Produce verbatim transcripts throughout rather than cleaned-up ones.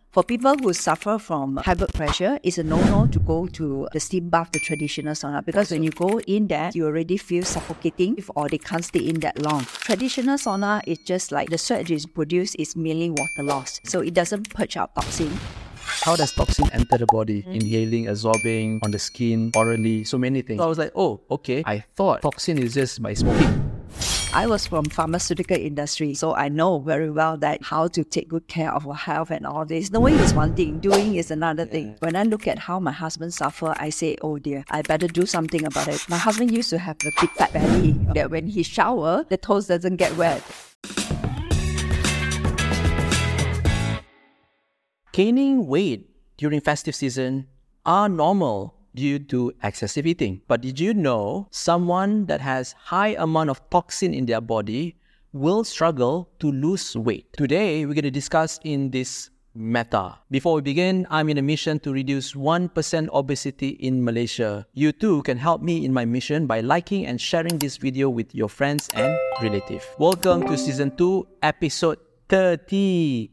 For people who suffer from high blood pressure, it's a no-no to go to the steam bath, the traditional sauna, because when you go in there, you already feel suffocating or they can't stay in that long. Traditional sauna is just like the sweat is produced is merely water loss. So it doesn't purge out toxin. How does toxin enter the body? Mm. Inhaling, absorbing, on the skin, orally, so many things. So I was like, oh, okay. I thought toxin is just by smoking. I was from pharmaceutical industry, so I know very well that how to take good care of our health and all this. Knowing is one thing, doing is another yeah. thing. When I look at how my husband suffer, I say, oh dear, I better do something about it. My husband used to have a big fat belly that when he shower, the toes doesn't get wet. Gaining weight during festive season are normal due to excessive eating. But did you know someone that has high amount of toxin in their body will struggle to lose weight? Today, we're going to discuss in this matter. Before we begin, I'm in a mission to reduce one percent obesity in Malaysia. You too can help me in my mission by liking and sharing this video with your friends and relatives. Welcome to Season two, Episode thirty.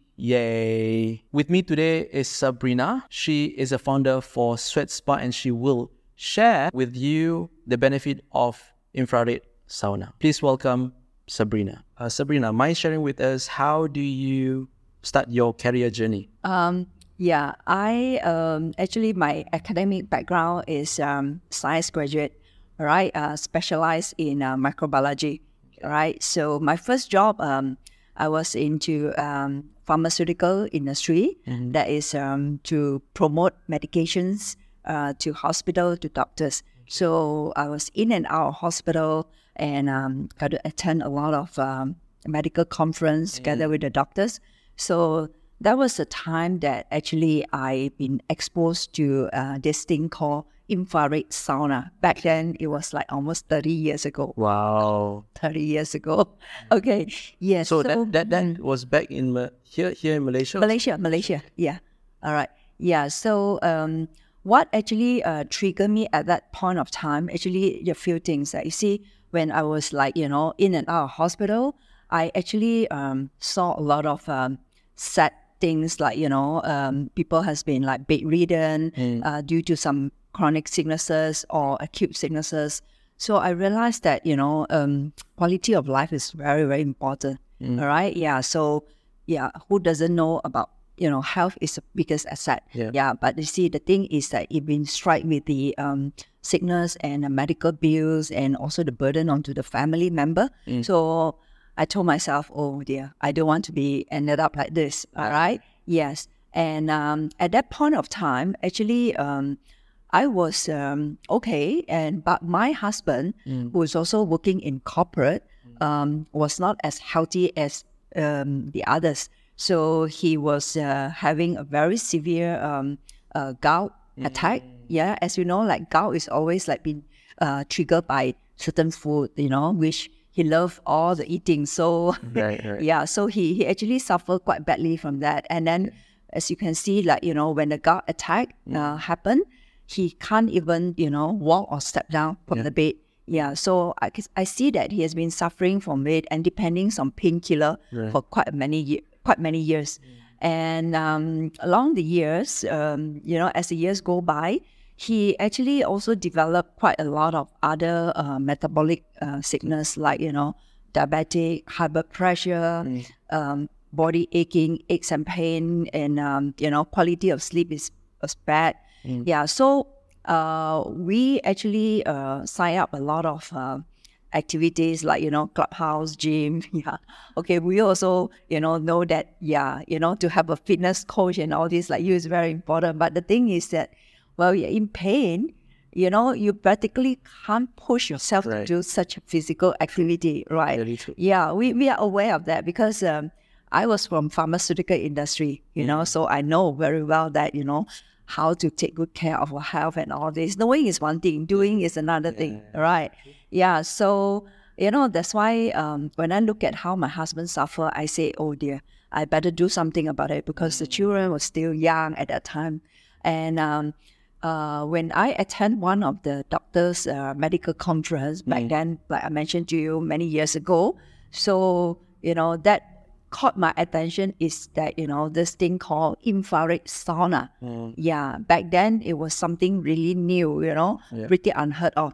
Yay! With me today is Sabrina. She is a founder for Sweat Spa and she will share with you the benefit of infrared sauna. Please welcome Sabrina. Uh, Sabrina, mind sharing with us, how do you start your career journey? Um, yeah, I um, actually, my academic background is um, science graduate, right? Uh, specialized in uh, microbiology, right? So my first job, um, I was into um, pharmaceutical industry, mm-hmm. that is um, to promote medications uh, to hospital, to doctors. Okay. So I was in and out of hospital and um, got to attend a lot of um, medical conference mm-hmm. together with the doctors. So that was the time that actually I've been exposed to uh, this thing called infrared sauna. Back then, it was like almost thirty years ago. Wow. thirty years ago. Okay. Yes. So, so that, that, that was back in Ma- here here in Malaysia? Malaysia, Malaysia. Yeah. All right. Yeah. So um, what actually uh, triggered me at that point of time, actually a few things. That you see, when I was like, you know, in and out of hospital, I actually um, saw a lot of um, sad things like, you know, um, people has been like bedridden mm. uh, due to some chronic sicknesses or acute sicknesses. So I realized that, you know, um, quality of life is very, very important. Mm. All right. Yeah. So, yeah, who doesn't know about, you know, health is the biggest asset. Yeah. yeah but you see, the thing is that it been struck with the um, sickness and the medical bills and also the burden onto the family member. Mm. So I told myself, oh dear, I don't want to be ended up like this. All right. Yes. And um, at that point of time, actually, um, I was um, okay, and but my husband, mm. who was also working in corporate, um, was not as healthy as um, the others. So he was uh, having a very severe um, uh, gout mm. attack. Yeah, as you know, like gout is always like been uh, triggered by certain food, you know, which he loved all the eating. So right, right. yeah, so he, he actually suffered quite badly from that. And then, as you can see, like, you know, when the gout attack mm. uh, happened, he can't even, you know, walk or step down from yeah. the bed. Yeah, so I, I see that he has been suffering from it and depending on painkiller right. for quite many quite many years. Mm. And um, along the years, um, you know, as the years go by, he actually also developed quite a lot of other uh, metabolic uh, sickness like, you know, diabetic, high blood pressure, mm. um, body aching, aches and pain, and, um, you know, quality of sleep is, is bad. Mm. Yeah, so uh, we actually uh, sign up a lot of uh, activities like, you know, clubhouse, gym. Yeah, okay. We also, you know, know that, yeah, you know, to have a fitness coach and all this like you is very important. But the thing is that, well, you're in pain, you know, you practically can't push yourself right. to do such a physical activity, right? Very true. Yeah, we, we are aware of that because um, I was from pharmaceutical industry, you mm. know, so I know very well that, you know, how to take good care of our health and all this. Knowing is one thing, doing is another yeah. thing, right? Yeah, so, you know, that's why um, when I look at how my husband suffer, I say, oh dear, I better do something about it because mm. the children were still young at that time. And um, uh, when I attend one of the doctors' uh, medical conference, back mm. then, like I mentioned to you many years ago, so, you know, that caught my attention is that, you know, this thing called infrared sauna. Mm. Yeah, back then it was something really new, you know, Yeah. pretty unheard of.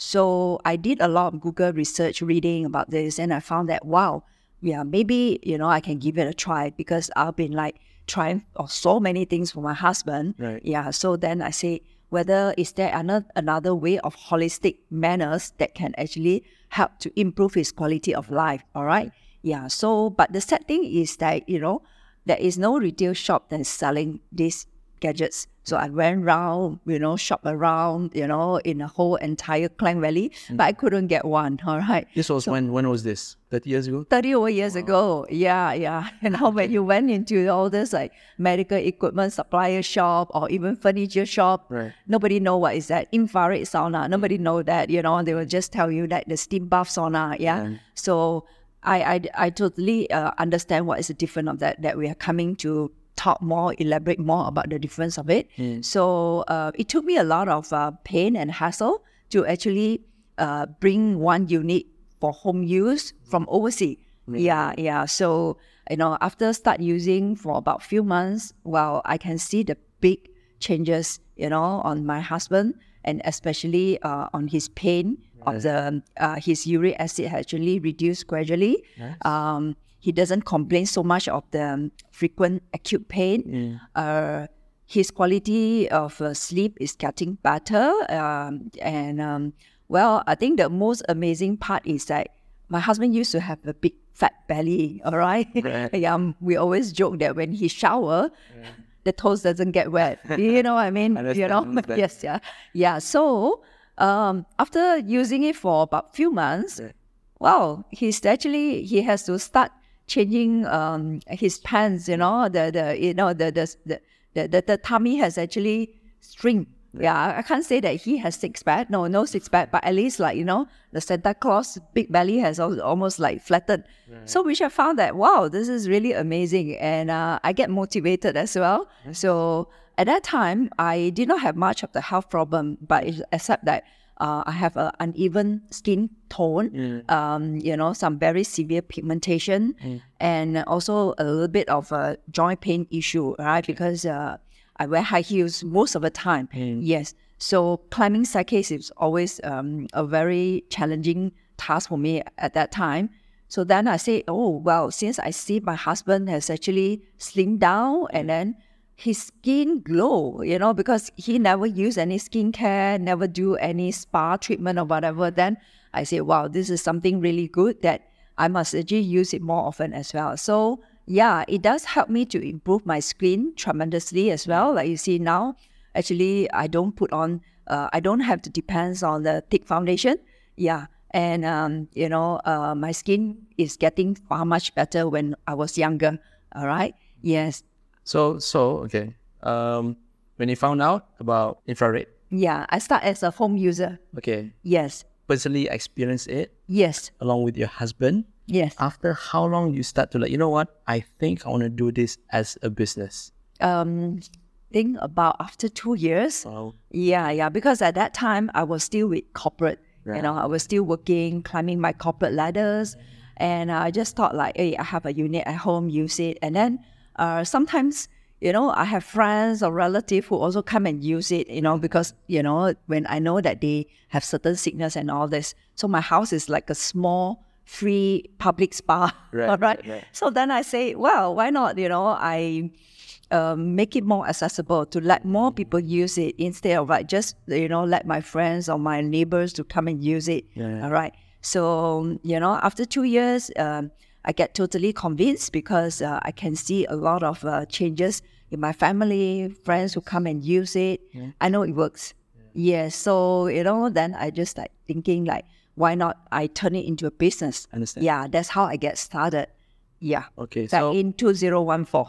So I did a lot of Google research reading about this, and I found that, wow, yeah, maybe, you know, I can give it a try, because I've been like trying oh, so many things for my husband. Right. Yeah, so then I say, whether is there another, another way of holistic manners that can actually help to improve his quality of life, all right? Yeah, so, but the sad thing is that, you know, there is no retail shop that is selling these gadgets. So I went around, you know, shop around, you know, in the whole entire Klang Valley, but I couldn't get one, all right? This was when, when was this? thirty years ago? thirty over years ago. Yeah, yeah. You know, when you went into all this like medical equipment supplier shop or even furniture shop, Right. nobody know what is that infrared sauna. Nobody know that, you know, they will just tell you that the steam bath sauna. Yeah. Right. So I, I, I totally uh, understand what is the difference of that, that we are coming to talk more, elaborate more about the difference of it. So uh, it took me a lot of uh, pain and hassle to actually uh, bring one unit for home use from overseas. Yeah, yeah. So, you know, after start using for about few months, well, I can see the big changes, you know, on my husband, and especially uh, on his pain of the, uh, his uric acid has actually reduced gradually. Nice. Um, he doesn't complain so much of the um, frequent acute pain. Uh, his quality of uh, sleep is getting better. Um, and, um, well, I think the most amazing part is that my husband used to have a big fat belly, all right? Right. Yeah, um, we always joke that when he shower, the toes doesn't get wet. You know what I mean? Understand, you know? understand. Yes, yeah. Yeah, so um, after using it for about few months, Right. wow, he's actually, he has to start changing um, his pants, you know, the, the you know, the, the, the, the, the, the tummy has actually shrink. Yeah, I- I can't say that he has six pack. No, no six pack, but at least like, you know, the Santa Claus big belly has al- almost like flattened. So which I found that, wow, this is really amazing. And uh, I get motivated as well. So at that time, I did not have much of the health problem, but it's- except that uh, I have an uneven skin tone, um, you know, some very severe pigmentation, and also a little bit of a joint pain issue, right? Because uh, I wear high heels most of the time. Yes. So climbing staircase is always um, a very challenging task for me at that time. So then I say, oh, well, since I see my husband has actually slimmed down and then his skin glow, you know, because he never use any skincare, never do any spa treatment or whatever, then I say, wow, this is something really good that I must actually use it more often as well. So yeah, it does help me to improve my skin tremendously as well. Like you see now, actually, I don't put on, uh, I don't have to depend on the thick foundation. Yeah. And, um, you know, uh, my skin is getting far much better when I was younger. All right. Yes. So, so okay. Um, when you found out about infrared, Yeah. I start as a home user. okay, Yes. personally experience it Yes. along with your husband. Yes. After how long you start to like, you know what? I think I want to do this as a business. Um, think about after two years. Wow. Yeah, yeah. Because at that time I was still with corporate. Right. You know, I was still working, climbing my corporate ladders, and I just thought like, hey, I have a unit at home, use it. And then uh, sometimes, you know, I have friends or relatives who also come and use it. You know, because you know when I know that they have certain sickness and all this, so my house is like a small free public spa. Right, All right? right, right. So then I say, well, why not? You know, I um, make it more accessible to let more people use it instead of like just, you know, let my friends or my neighbors to come and use it. Yeah. All right. So, you know, after two years, um, I get totally convinced because uh, I can see a lot of uh, changes in my family, friends who come and use it. I know it works. Yes. So, you know, then I just like thinking like, why not I turn it into a business? Understand. Yeah, that's how I get started. Yeah. Okay, Back so in two thousand fourteen.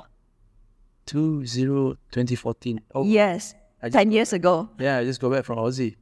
two zero twenty fourteen. Oh, Yes. I just ten years ago. yeah, I just go back from Aussie.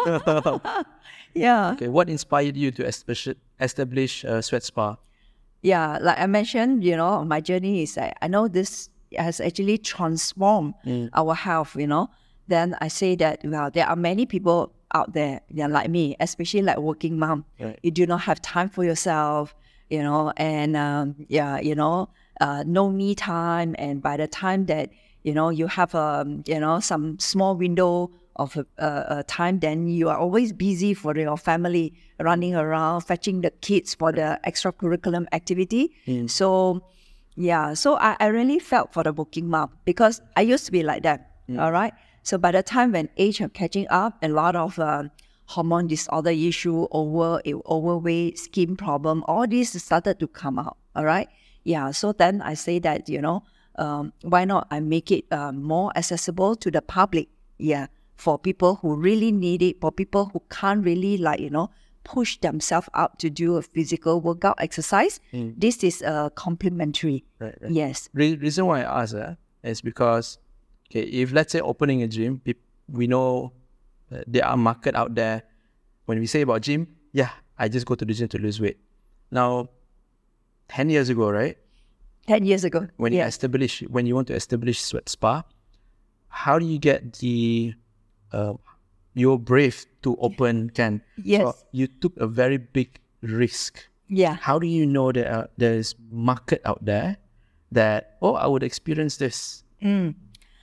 Yeah. Okay, what inspired you to establish establish uh, Sweat Spa? Yeah. Like I mentioned, you know, my journey is that I know this has actually transformed our health, you know. Then I say that, well, there are many people out there, they're like me, especially like working mom. Right. You do not have time for yourself. you know, and um, yeah, you know, uh, no me time. And by the time that, you know, you have a, you know, some small window of a, a, a time, then you are always busy for your family, running around, fetching the kids for the extracurriculum activity. Mm. So, yeah, so I, I really felt for the working mom because I used to be like that, Mm. all right? So by the time when age of catching up, a lot of uh, hormone disorder issue, over overweight, skin problem, all these started to come out, all right? Yeah, so then I say that, you know, um, why not I make it uh, more accessible to the public, yeah, for people who really need it, for people who can't really like, you know, push themselves up to do a physical workout exercise. Mm. This is uh, complementary. Right, right. Yes. Re- reason why I ask uh, is because, okay, if let's say opening a gym, pe- we know uh, there are market out there. When we say about gym, yeah, I just go to the gym to lose weight. Now, ten years ago, right? ten years ago. When yeah. you establish, when you want to establish Sweat Spa, how do you get the, uh, you're brave to open, can? Yes. So you took a very big risk. Yeah. How do you know that uh, there's market out there that, oh, I would experience this? Mm.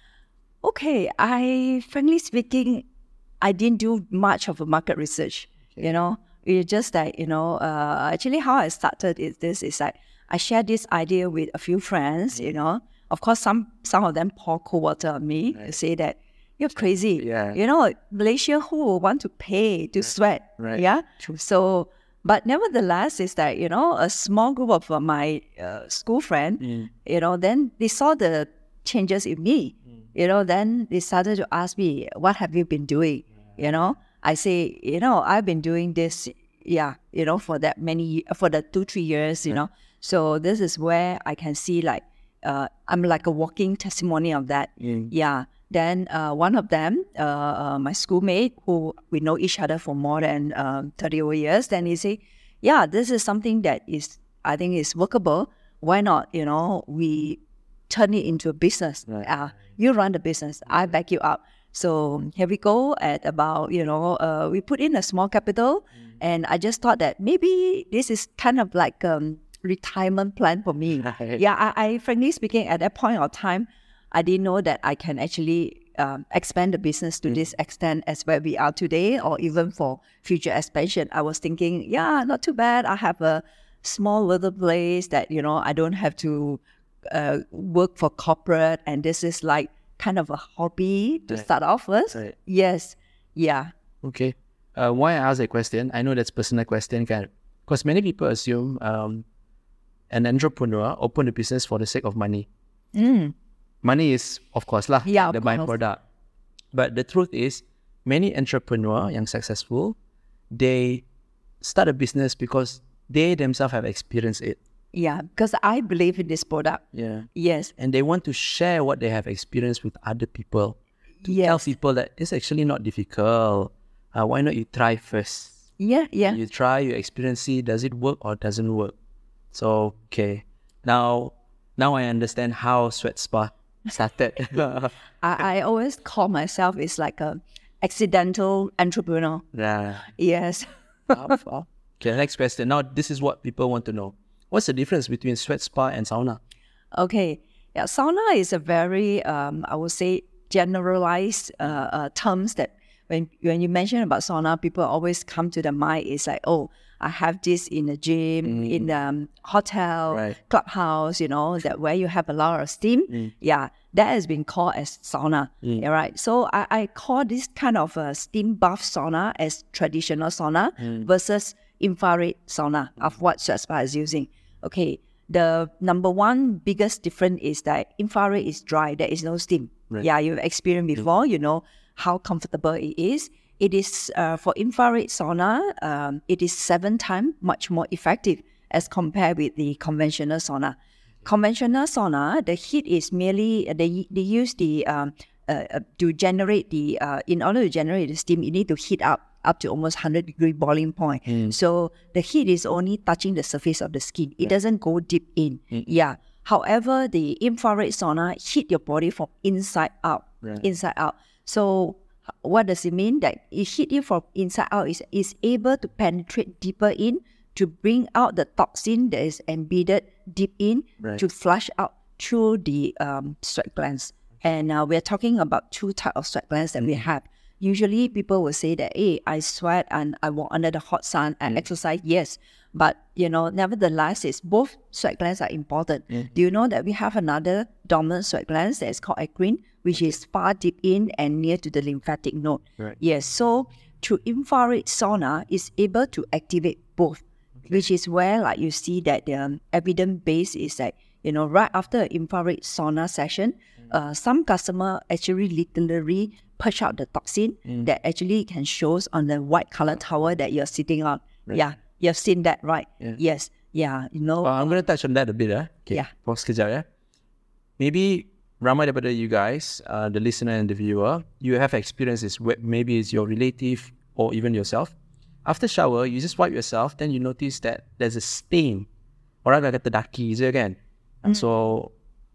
Okay, I, frankly speaking, I didn't do much of a market research, Okay. you know. It's just that, you know, uh, actually how I started is this, is like, I shared this idea with a few friends, you know. Of course, some some of them pour cold water on me Right. to say that, you're crazy. Yeah. You know, Malaysia, who will want to pay to sweat? Right. Yeah. True. So, but nevertheless, it's that, you know, a small group of uh, my uh, school friend, Mm. you know, then they saw the changes in me. You know, then they started to ask me, what have you been doing? You know, I say, you know, I've been doing this, yeah, you know, for that many, for the two, three years, you know. So this is where I can see like, uh, I'm like a walking testimony of that. Mm. Yeah. Then uh, one of them, uh, uh, my schoolmate, who we know each other for more than um, thirty over years, then he say, yeah, this is something that is, I think is workable. Why not, you know, we turn it into a business. Right. Uh, you run the business, I back you up. So here we go at about, you know, uh, we put in a small capital, mm. and I just thought that maybe this is kind of like a um, retirement plan for me. Right. Yeah, I, I frankly speaking, at that point of time, I didn't know that I can actually um, expand the business to mm. this extent as where we are today, or even for future expansion. I was thinking, yeah, not too bad. I have a small little place that, you know, I don't have to uh, work for corporate, and this is like kind of a hobby to right. start off with. Right. Yes. Yeah. Okay. Uh, why I ask that question, I know that's a personal question, because many people assume um, an entrepreneur open a business for the sake of money. Mm. Money is, of course, lah, yeah, the of course. byproduct. But the truth is, many entrepreneurs yang successful, they start a business because they themselves have experienced it. Yeah, because I believe in this product. Yeah. Yes. And they want to share what they have experienced with other people. To yes. tell people that it's actually not difficult. Uh, why not you try first? Yeah, yeah. You try, you experience, see, does it work or doesn't work? So, okay. Now, now I understand how Sweat Spa started. I, I always call myself is like a accidental entrepreneur. Yeah. Yes. Okay, next question. Now, this is what people want to know. What's the difference between Sweat Spa and sauna? Okay. Yeah, sauna is a very, um, I would say, generalized uh, uh, terms that when when you mention about sauna, people always come to the mind is like, oh, I have this in a gym, mm. in the um, hotel, right. clubhouse, you know, that where you have a lot of steam. Mm. Yeah, that has been called as sauna. Mm. All right. So I, I call this kind of a steam bath sauna as traditional sauna mm. versus infrared sauna mm. of what Sweat Spa is using. Okay. The number one biggest difference is that infrared is dry. There is no steam. Right. Yeah, you've experienced before. Mm. You know how comfortable it is. It is uh, for infrared sauna. Um, it is seven times much more effective as compared with the conventional sauna. Conventional sauna, the heat is merely they they use the um, uh, uh, to generate the uh, in order to generate the steam, you need to heat up up to almost one hundred degree boiling point. Mm. So the heat is only touching the surface of the skin. It yeah. doesn't go deep in. Mm. Yeah. However, the infrared sauna heat your body from inside out. Right. Inside out. So what does it mean? That it heat you from inside out is is able to penetrate deeper in to bring out the toxin that is embedded deep in Right. to flush out through the um, sweat glands. And uh, we're talking about two types of sweat glands that we have. Usually people will say that, hey, I sweat and I walk under the hot sun, I exercise, yes. But, you know, nevertheless, it's both sweat glands are important. Do you know that we have another dominant sweat gland that is called eccrine, which is far deep in and near to the lymphatic node? Right. Yes, so through infrared sauna is able to activate both, which is where like you see that the um, evidence base is like, you know, right after an infrared sauna session, uh, some customer actually literally push out the toxin that actually can shows on the white color towel that you're sitting on. Yeah, you've seen that, right? Yeah. Yes, yeah, you know. Uh, I'm going to touch on that a bit. Eh? Okay. Yeah. Pause sekejap ya. Maybe ramai daripada you guys, uh, the listener and the viewer, you have experiences, where maybe it's your relative or even yourself. After shower, you just wipe yourself, then you notice that there's a stain. Orang dah kata daki je kan. And so,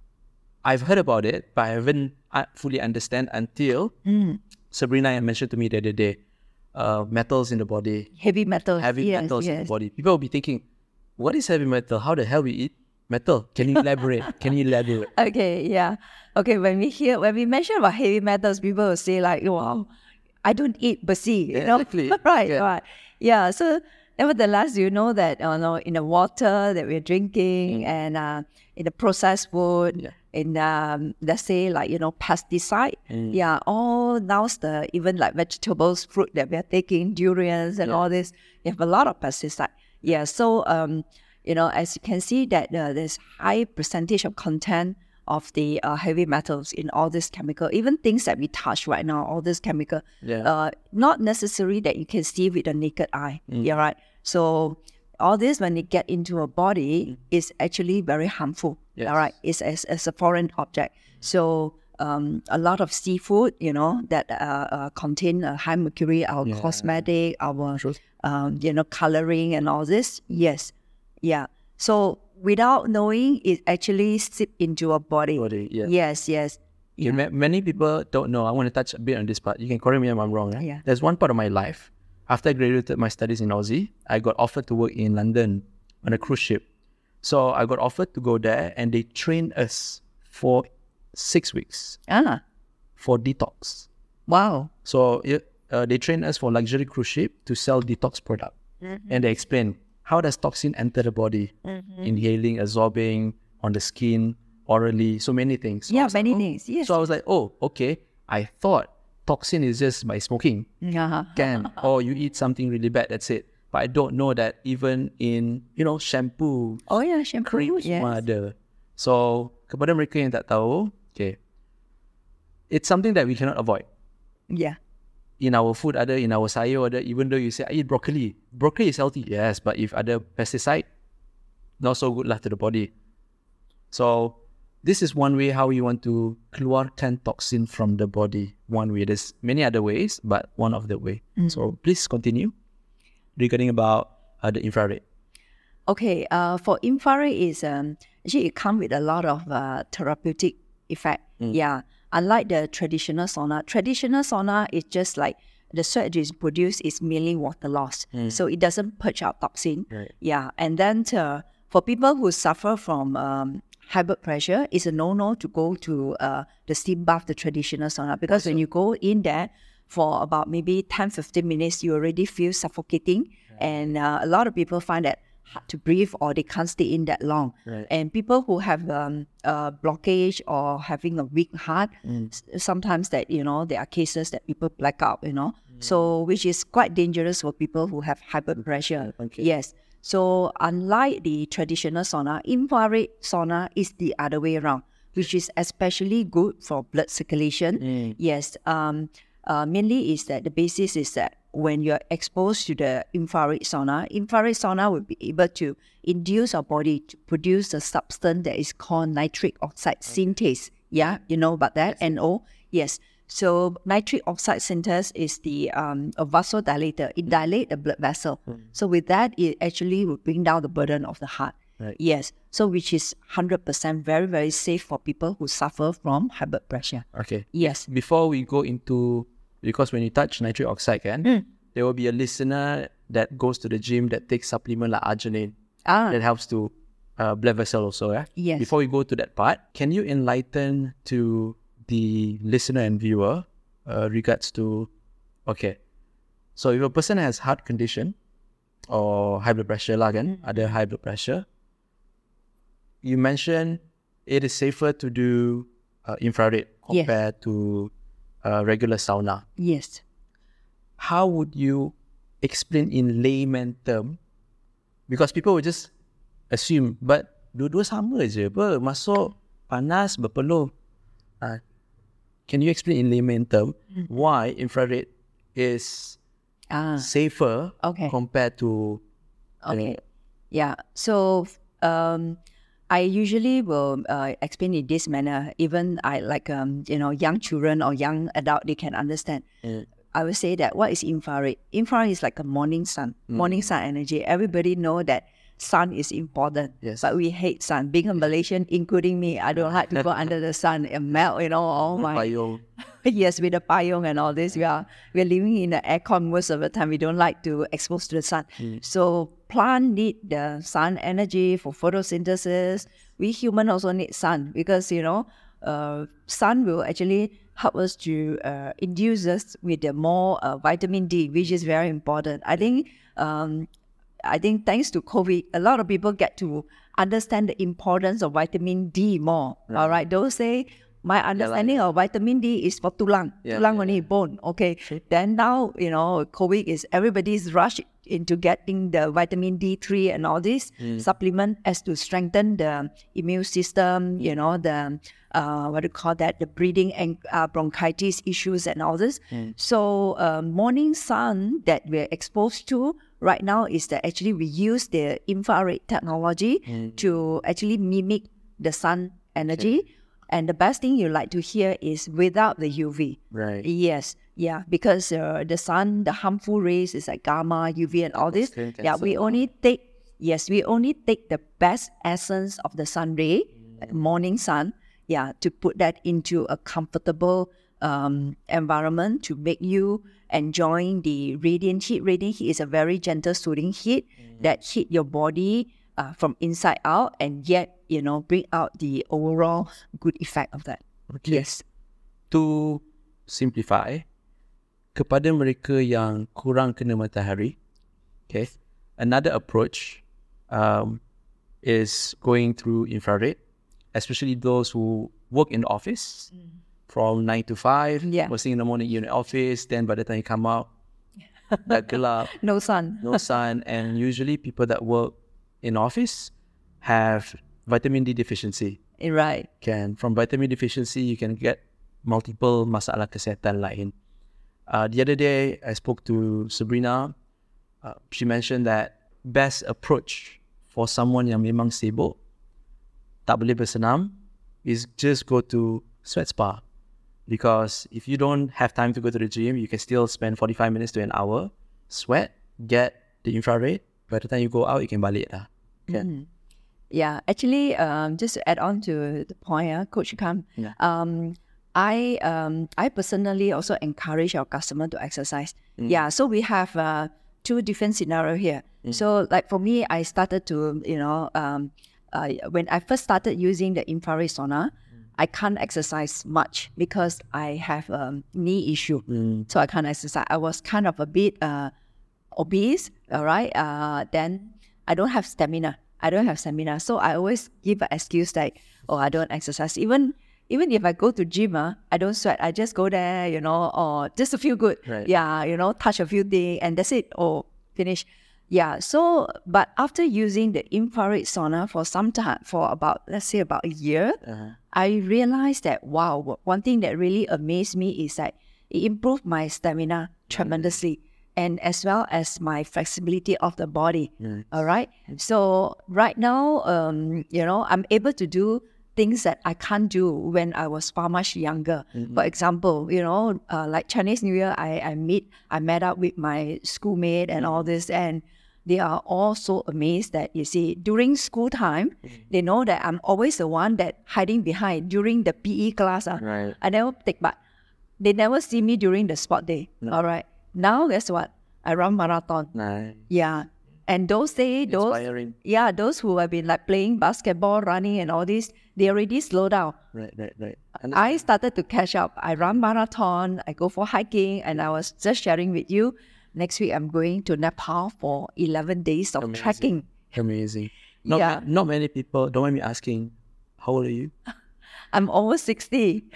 I've heard about it, but I haven't uh, fully understand until Sabrina had mentioned to me the other day, uh, metals in the body, Heavy metals. heavy yes, metals in yes. the body. People will be thinking, what is heavy metal? How the hell we eat metal? Can you elaborate? Can you elaborate? Okay, yeah. Okay, when we hear, when we mention about heavy metals, people will say like, wow, I don't eat basi, you Yeah, know? exactly. right, Yeah. right. Yeah, so nevertheless, you know that, you know, in the water that we're drinking and uh, in the processed food, Yeah. in, um, let's say like, you know, pesticide, yeah, all now the, even like vegetables, fruit that we're taking, durians and Yeah. all this, you have a lot of pesticide. Yeah, so, um, you know, as you can see that uh, there's high percentage of content of the uh, heavy metals in all this chemical, even things that we touch right now, all this chemical, Yeah. uh, not necessary that you can see with the naked eye. Yeah, right. So all this, when it get into a body, is actually very harmful. Yes. All right, it's as, as a foreign object. So um, a lot of seafood, you know, that uh, uh, contain uh, high mercury, our Yeah. cosmetic, our True. um, you know, coloring and all this. Yes, yeah. So without knowing, it actually seep into our body. Body, yeah. Yes, yes. Okay, ma- many people don't know. I want to touch a bit on this part. You can correct me if I'm wrong. Eh? Yeah. There's one part of my life. After I graduated my studies in Aussie, I got offered to work in London on a cruise ship. So I got offered to go there and they trained us for six weeks Ah, for detox. wow. So it, uh, they trained us for luxury cruise ship to sell detox product. And they explain how does toxin enter the body, inhaling, absorbing on the skin, orally, so many things. So I Yeah, was like, many oh. things. Yes. So I was like, oh, okay. I thought toxin is just by smoking, Yeah. can, or you eat something really bad, that's it. But I don't know that even in, you know, shampoo, Oh yeah, shampoo. cream Yes. semua ada. So, kepada mereka yang tak tahu, okay, it's something that we cannot avoid. Yeah. In our food ada, in our sayur ada, even though you say, I eat broccoli. Broccoli is healthy, yes, but if ada pesticide, not so good lah to the body. So, this is one way how you want to keluarkan toxin from the body. One way. There's many other ways, but one of the way. So, please continue regarding about uh, the infrared. Okay, uh, for infrared is um, actually it comes with a lot of uh, therapeutic effect. Yeah, unlike the traditional sauna. Traditional sauna is just like the sweat that is produced is mainly water loss, so it doesn't purge out toxin. Right. Yeah, and then uh, for people who suffer from um, high blood pressure, it's a no-no to go to uh, the steam bath, the traditional sauna, because when you go in there for about maybe ten to fifteen minutes, you already feel suffocating, and uh, a lot of people find that hard to breathe or they can't stay in that long. Right. And people who have um, a blockage or having a weak heart, s- sometimes that, you know, there are cases that people black out, you know, so which is quite dangerous for people who have high blood pressure. Okay. Yes. So unlike the traditional sauna, infrared sauna is the other way around, which is especially good for blood circulation. Yes. Um, uh, mainly is that the basis is that when you're exposed to the infrared sauna, infrared sauna will be able to induce our body to produce a substance that is called nitric oxide synthase. Yeah, you know about that? N O? Yes. So nitric oxide synthase is the um, a vasodilator. It dilates the blood vessel. So with that, it actually will bring down the burden of the heart. Right. Yes. So which is one hundred percent very, very safe for people who suffer from high blood pressure. Okay. Yes. Before we go into, because when you touch nitric oxide, can there will be a listener that goes to the gym that takes supplement like arginine Ah, that helps to uh, blood vessel also. Yeah. Yes. Before we go to that part, can you enlighten to the listener and viewer uh, regards to okay, so if a person has heart condition or high blood pressure lah kan, ada high blood pressure, you mentioned it is safer to do uh, infrared Yes. compared to uh, regular sauna. yes. How would you explain in layman term? Because people will just assume, but dua-dua sama je apa, masuk panas berpeluh. Uh, can you explain in layman term why infrared is Ah, safer Okay. compared to okay. Yeah. So um, I usually will uh, explain in this manner. Even I like um, you know, young children or young adult, they can understand. Mm. I would say that what is infrared? Infrared is like a morning sun, morning sun energy. Everybody know that sun is important, Yes. but we hate sun. Being a Malaysian, including me, I don't like to go under the sun and melt, you know, all my payung? yes, with the payung and all this, we are we are living in the aircon most of the time. We don't like to expose to the sun. So plant need the sun energy for photosynthesis. We human also need sun because you know, uh, sun will actually help us to uh, induce us with the more uh, vitamin D, which is very important. I think. Um, I think thanks to COVID, a lot of people get to understand the importance of vitamin D more. All right, those say my understanding of vitamin D is for tulang, Yeah, tulang yeah, only bone. Okay, then now you know COVID is everybody's rush into getting the vitamin D three and all this supplement as to strengthen the immune system. You know the uh, what do you call that? The breathing and uh, bronchitis issues and all this. So uh, morning sun that we're exposed to right now is that actually we use the infrared technology to actually mimic the sun energy. And the best thing you like to hear is without the U V. Right. Yes, yeah, because uh, the sun, the harmful rays is like gamma, U V, and all this. Skin Yeah, cancer. we only take yes, we only take the best essence of the sun ray, like morning sun. Yeah, to put that into a comfortable um, environment to make you enjoying the radiant heat. Radiant heat is a very gentle, soothing heat that hit your body uh, from inside out, and yet you know bring out the overall good effect of that. Okay. Yes. To simplify, kepada mereka yang kurang kena matahari, okay, another approach um, is going through infrared, especially those who work in the office from nine to five, Yeah. first thing in the morning you're in the office, then by the time you come out, dah gelap, No sun. no sun, and usually people that work in office have vitamin D deficiency. Right. Can from vitamin deficiency you can get multiple masalah kesihatan lain. Uh, the other day I spoke to Sabrina. Uh, she mentioned that best approach for someone yang memang sibuk, tak boleh bersenam, is just go to sweat spa. Because if you don't have time to go to the gym, you can still spend forty-five minutes to an hour, sweat, get the infrared. By the time you go out, you can balik lah. Kan? Yeah, actually, um, just to add on to the point, uh, Coach Kam, Yeah. um, I um, I personally also encourage our customer to exercise. Yeah, so we have uh, two different scenario here. So, like for me, I started to you know um, uh, when I first started using the infrared sauna, I can't exercise much because I have a knee issue, so I can't exercise. I was kind of a bit uh, obese, all right. Uh, then I don't have stamina. I don't have stamina, so I always give an excuse like, "Oh, I don't exercise." Even even if I go to gym, uh, I don't sweat. I just go there, you know, or just to feel good. Right. Yeah, you know, touch a few things and that's it. Or finish. Yeah. So, but after using the infrared sauna for some time, for about let's say about a year, I realized that wow, one thing that really amazed me is that it improved my stamina tremendously. And as well as my flexibility of the body. All right. So right now, um, you know, I'm able to do things that I can't do when I was far much younger. For example, you know, uh, like Chinese New Year, I, I meet, I met up with my schoolmate and all this, and they are all so amazed that, you see, during school time, they know that I'm always the one that hiding behind during the P E class. Uh, Right. I never take part. They never see me during the sport day. All right. Now, guess what? I run marathon. Nice. Yeah. And those days, those Inspiring. yeah, those who have been like playing basketball, running and all this, they already slow down. Right, right, right. I started to catch up. I run marathon, I go for hiking, and I was just sharing with you. Next week, I'm going to Nepal for eleven days of Amazing. trekking. Amazing. Not, Yeah. ma- not many people, don't mind me asking, how old are you? I'm almost sixty.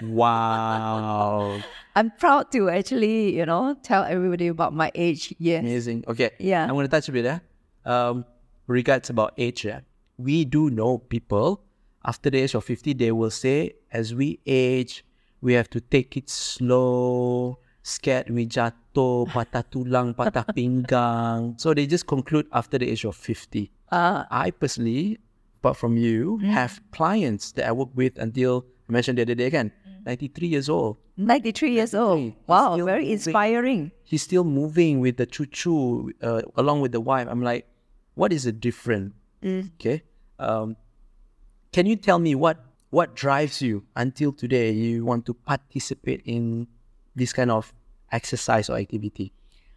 Wow. I'm proud to actually, you know, tell everybody about my age. Yes. Amazing. Okay. Yeah. I'm going to touch a bit. Eh? Um, regards about age. Eh? We do know people, after the age of fifty, they will say, as we age, we have to take it slow, scared we jatuh, patah tulang, patah pinggang. So they just conclude after the age of fifty. Uh, I personally, apart from you, have clients that I work with until, I mentioned the other day again, ninety-three years old. ninety-three years old. He's Wow, still very moving. inspiring. He's still moving with the choo-choo uh, along with the wife. I'm like, what is the difference? Okay. Um, can you tell me what, what drives you until today you want to participate in this kind of exercise or activity?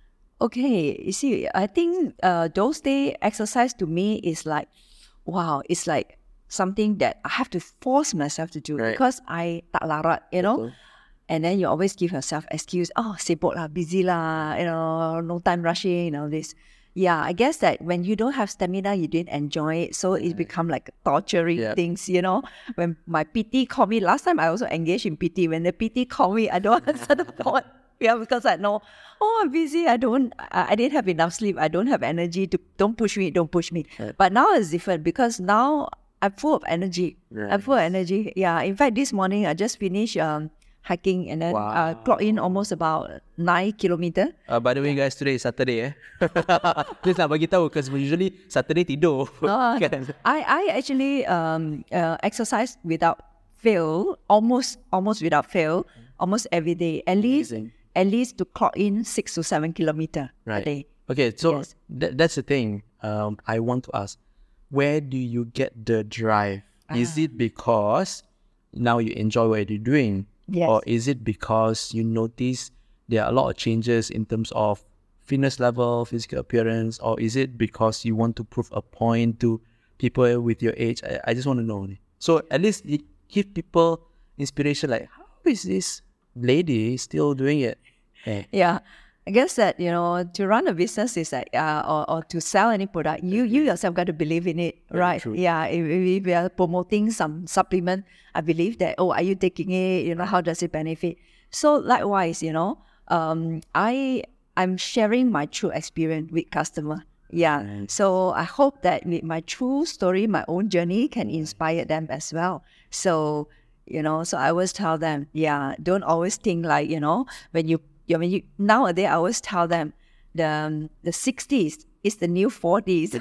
Okay, you see, I think uh, those day exercise to me is like, wow, it's like something that I have to force myself to do Right. because I tak larat, you know. Betul. And then you always give yourself excuse, oh, sibuk lah, busy lah, you know, no time rushing, you know, this. Yeah, I guess that when you don't have stamina, you didn't enjoy it. So it become like torturing Yeah. things, you know. When my P T called me, last time I also engaged in P T. When the P T called me, I don't answer the phone. Yeah, because I know, oh, I'm busy. I don't, I, I didn't have enough sleep. I don't have energy to, don't push me, don't push me. Right. But now it's different because now I'm full of energy. Right. I'm full of energy. Yeah, in fact, this morning I just finished um, hiking and then uh, clock in almost about nine kilometer. Uh, by the way, guys, today is Saturday. Eh? Please nak bagi tahu because usually Saturday tidur. Uh, Kan? I, I actually um, uh, exercise without fail, almost almost without fail, almost every day. At least Amazing. at least to clock in six to seven kilometer a Right. day. Okay, so Yes. th- that's the thing. Um, I want to ask, where do you get the drive? Is Ah. it because now you enjoy what you're doing? Yes. Or is it because you notice there are a lot of changes in terms of fitness level, physical appearance? Or is it because you want to prove a point to people with your age? I, I just want to know. So at least it give people inspiration like, how is this lady still doing it? Eh. Yeah, I guess that, you know, to run a business is like, uh, or, or to sell any product, you you yourself got to believe in it, right? true. Yeah, if, if we are promoting some supplement, I believe that, oh, are you taking it? You know, how does it benefit? So likewise, you know, um, I, I'm sharing my true experience with customer. Yeah, Nice. so I hope that with my true story, my own journey can inspire them as well. So, you know, so I always tell them, yeah, don't always think like, you know, when you, you when you nowadays I always tell them the um, the sixties is the new forties.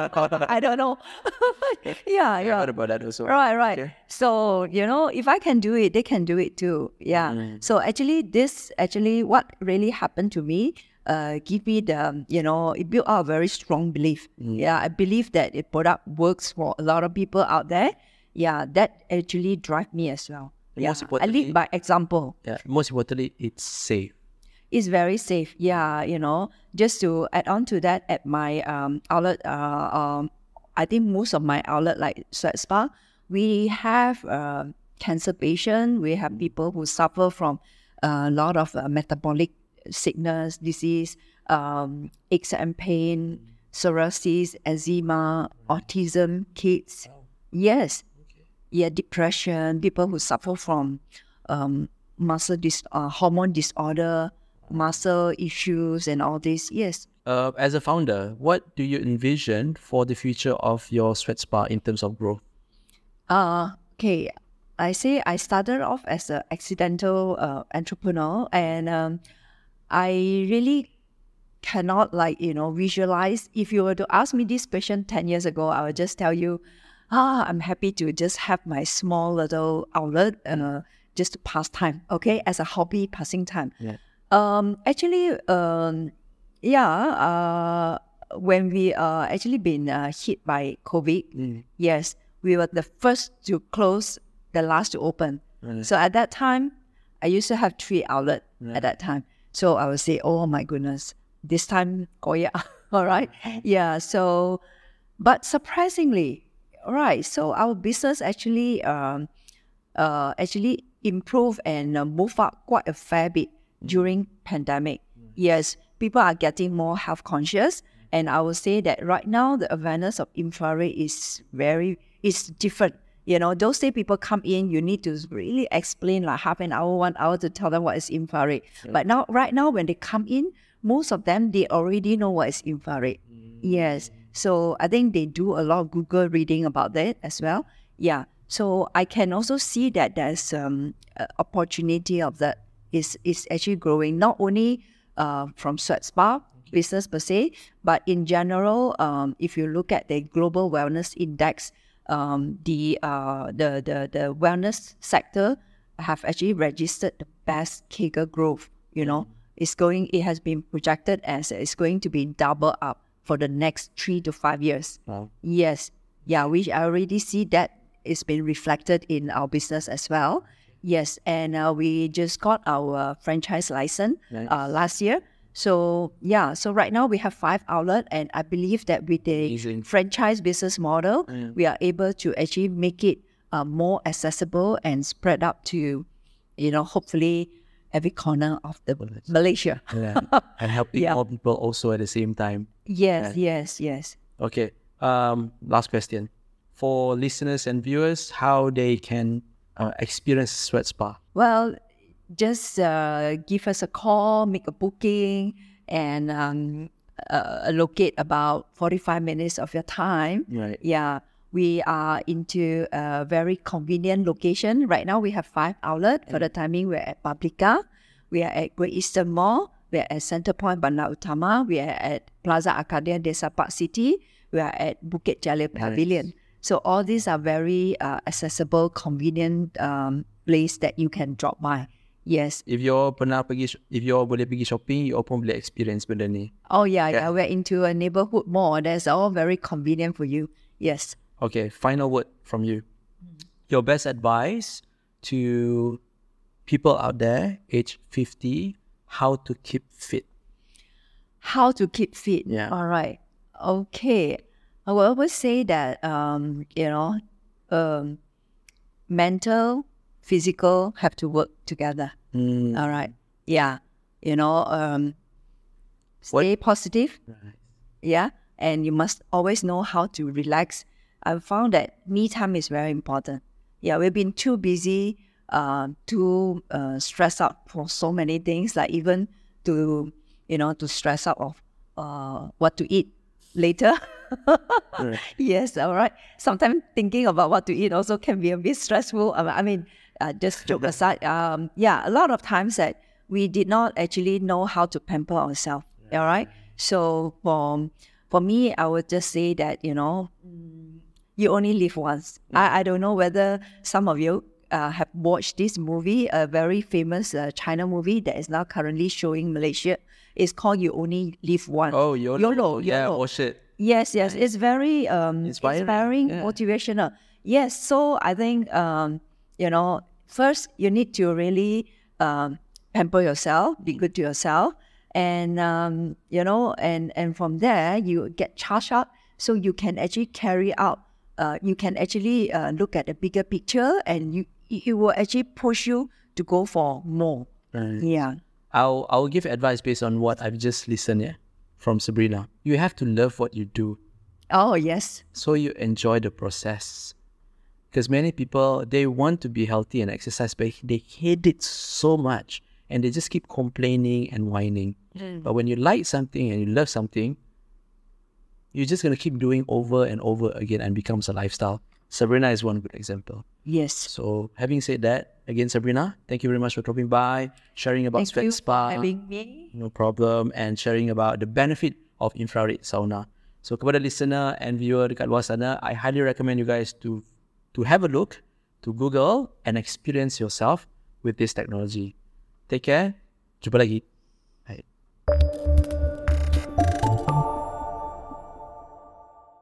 I don't know. yeah, I yeah. heard about that also. Right, right. Okay. So, you know, if I can do it, they can do it too. Yeah. Mm. So actually this actually what really happened to me uh give me the, you know, it built out a very strong belief. Mm. Yeah, I believe that the product works for a lot of people out there. Yeah, that actually drive me as well. And Yeah. most I importantly- lead by example. Yeah. Most importantly, it's safe. It's very safe. Yeah, you know, just to add on to that, at my um, outlet, uh, um, I think most of my outlet, like Sweat Spa, we have uh, cancer patient, we have people who suffer from a lot of uh, metabolic sickness, disease, um, aches and pain, psoriasis, eczema, autism, kids. Yes. Yeah, depression, people who suffer from um, muscle dis- uh, hormone disorder, muscle issues and all this. Yes. Uh, as a founder, what do you envision for the future of your Sweat Spa in terms of growth? Uh, okay. I say I started off as an accidental uh, entrepreneur, and um, I really cannot, like, you know, visualize. If you were to ask me this question ten years ago, I would just tell you, ah, I'm happy to just have my small little outlet, uh, just to pass time, okay, as a hobby, passing time. Yeah. Um, actually, um, yeah, uh, when we uh actually been uh, hit by COVID, yes, we were the first to close, the last to open. Really? So at that time, I used to have three outlets at that time. So I would say, oh my goodness, this time Korea. All right. Yeah. So, but surprisingly, all right. So our business actually, um, uh, actually improve and uh, move up quite a fair bit during pandemic. Yes, people are getting more health conscious, and I would say that right now the awareness of infrared is very is different. You know, those days people come in, you need to really explain like half an hour, one hour to tell them what is infrared. But now, right now, when they come in, most of them they already know what is infrared. Yes, so I think they do a lot of Google reading about that as well. Yeah. So I can also see that there's um uh, opportunity of that is is actually growing, not only uh, from sweat spa business per se, but in general, um, if you look at the global wellness index, um, the uh the the the wellness sector have actually registered the best C A G R growth. You know, it's going. It has been projected as it's going to be double up for the next three to five years. Wow. Yes, yeah, we I already see that. It's been reflected in our business as well. Yes, and uh, we just got our franchise license Nice. uh, last year. So yeah, so right now we have five outlets, and I believe that with the Amazing. franchise business model, Yeah. we are able to actually make it uh, more accessible and spread up to, you know, hopefully every corner of the Malaysia. Yeah. And helping Yeah. more people also at the same time. Yes, yes, yes. Okay. Um, last question. For listeners and viewers, how they can uh, experience Sweat Spa. Well, just uh, give us a call, make a booking, and um, uh, allocate about forty-five minutes of your time. Right. Yeah, we are into a very convenient location. Right now, we have five outlets. For the timing, we're at Paprika, we are at Great Eastern Mall, we are at Center Point Bandar Utama, we are at Plaza Arcadia Desa Park City, we are at Bukit Jalil Pavilion. So all these are very uh, accessible, convenient um, place that you can drop by. Yes. If you're pernah pergi, if you're boleh pergi shopping, you pun boleh experience benda ni. Oh yeah, yeah, Yeah. We're into a neighborhood mall. That's all very convenient for you. Yes. Okay, final word from you. Your best advice to people out there, age fifty, how to keep fit. How to keep fit? Yeah. All right. Okay. I will always say that um, you know, um, mental, physical have to work together. Hmm. All right. Yeah. You know, um, What- stay positive. Yeah. And you must always know how to relax. I've found that me time is very important. Yeah, we've been too busy, uh, too uh, stressed out for so many things, like even to, you know, to stress out of uh, what to eat later. Right. Yes, all right. Sometimes thinking about what to eat also can be a bit stressful. I I mean, uh, just joke aside. Um, yeah, a lot of times that we did not actually know how to pamper ourselves. All right. So for for me, I would just say that you know, you only live once. I I don't know whether some of you uh, have watched this movie, a very famous uh, China movie that is now currently showing Malaysia. It's called You Only Live Once. Oh, YOLO. YOLO. Yeah, YOLO. watch it. Yes, yes, it's very um, Inspiring, inspiring, yeah. motivational. Yes, so I think um, you know, first you need to really um, pamper yourself, be good to yourself, and um, you know, and and from there you get charged up, so you can actually carry out. Uh, you can actually uh, look at the bigger picture, and you it will actually push you to go for more. Right. Yeah. I'll I'll give advice based on what I've just listened yeah, from Sabrina. You have to love what you do, Oh yes. so you enjoy the process. Because many people, they want to be healthy and exercise, but they hate it so much, and they just keep complaining and whining. But when you like something and you love something, you're just gonna keep doing over and over again, and becomes a lifestyle. Sabrina is one good example. Yes. So having said that, again, Sabrina, thank you very much for dropping by, sharing about Thank Sweat you Spa. for having me. No problem. And sharing about the benefit of infrared sauna. So kepada listener and viewer dekat luar sana, I highly recommend you guys to to have a look, to Google and experience yourself with this technology. Take care. Jumpa lagi.